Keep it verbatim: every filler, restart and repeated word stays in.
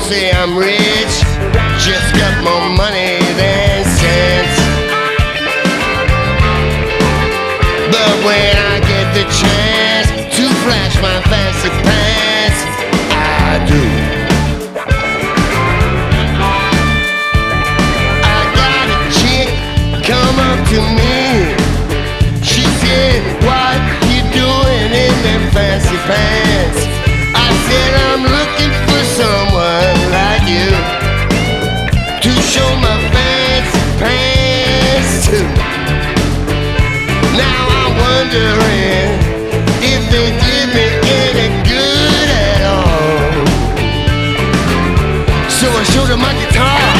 say I'm rich, just got more money than sense. But when I get the chance to flash my fancy pants, I do. I got a chick come up to me. She said, what you doing in them fancy pants? I said, I'm looking for someone like you to show my fancy pants to. Now I'm wondering if they did me any good at all. So I showed her my guitar.